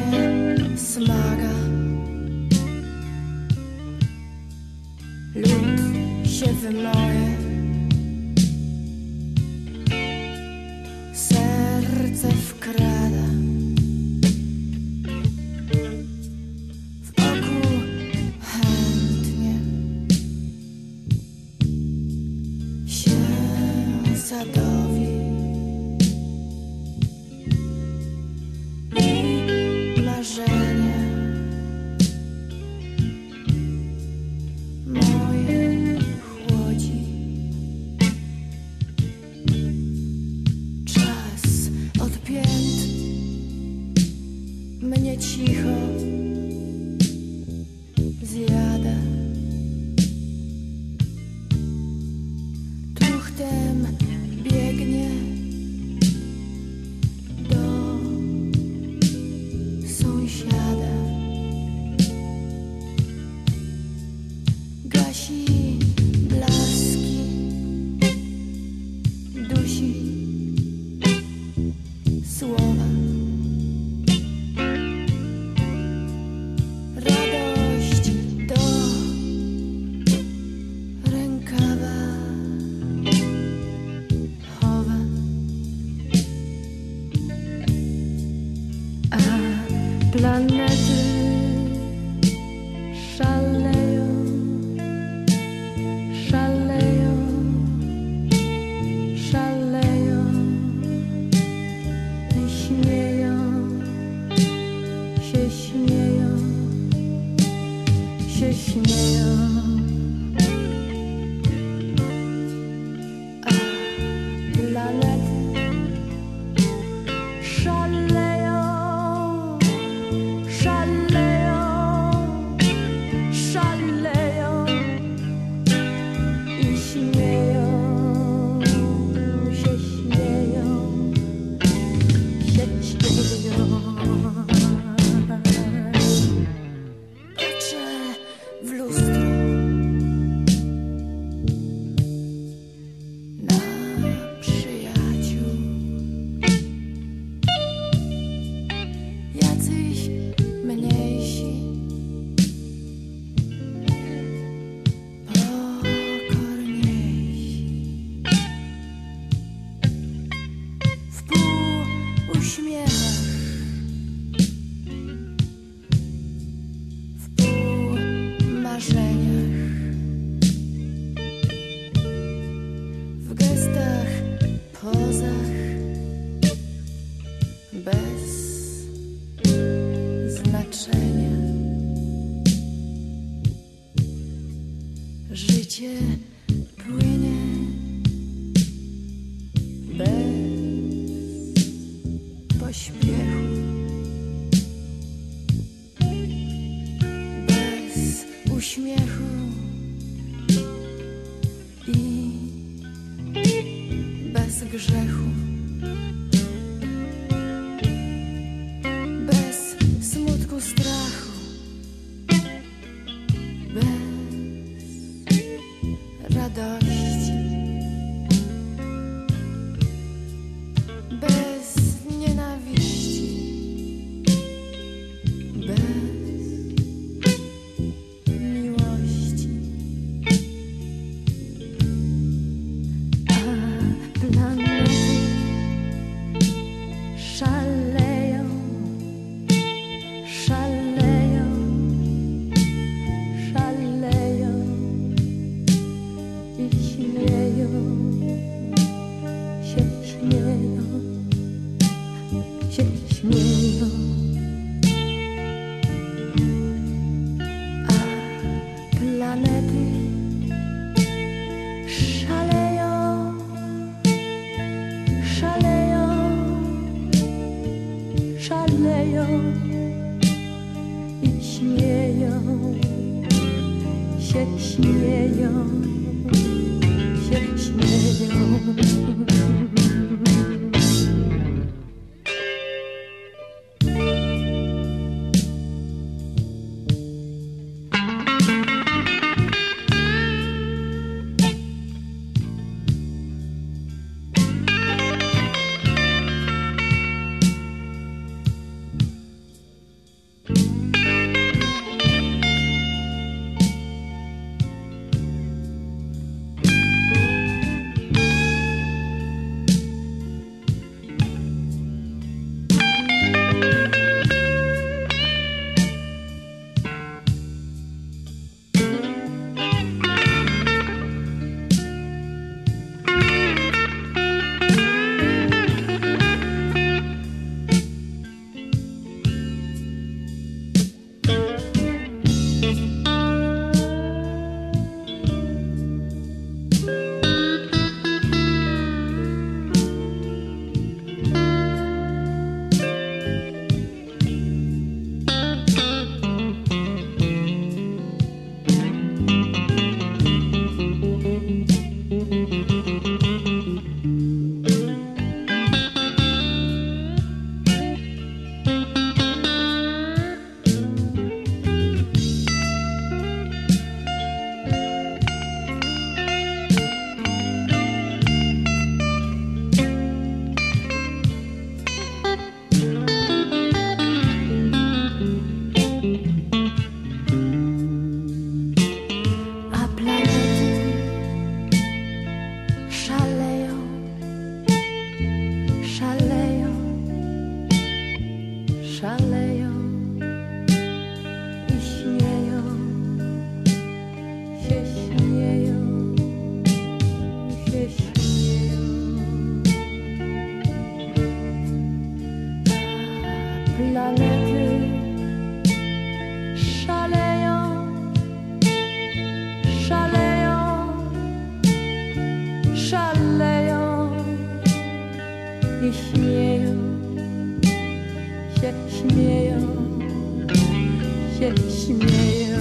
mnie smaga. Lód się wymoje, serce wkrada. W oku chętnie się zadowi. I marzenia moje chłodzi. Czas odpięty mnie cicho zjada. Truchtem biegnie do sąsiada. Gasi blaski, dusi słowa. Radość do rękawa chowa. A planety szaleją, szaleją, szaleją i śmieją, się śmieją, się śmieją. A planety szaleją, szaleją, szaleją i śmieją, się śmieją, się śmieją. Patrzę w lustro na przyjaciół. Jacyś mniejsi, pokorniejsi. W półuśmiechach, w półmarzeniach, w gestach, pozach, bez znaczenia. Życie płynie bez pośpiechu, bez uśmiechu i bez grzechu. Bez smutku, strachu, bez radości, bez nienawiści, bez miłości. A planety szaleją, szaleją, szaleją i śmieją, się śmieją, się śmieją. A planety szaleją, szaleją, szaleją i śmieją, się śmieją, się śmieją. planety szaleją, szaleją, szaleją i śmieją się, śmieją się, śmieją.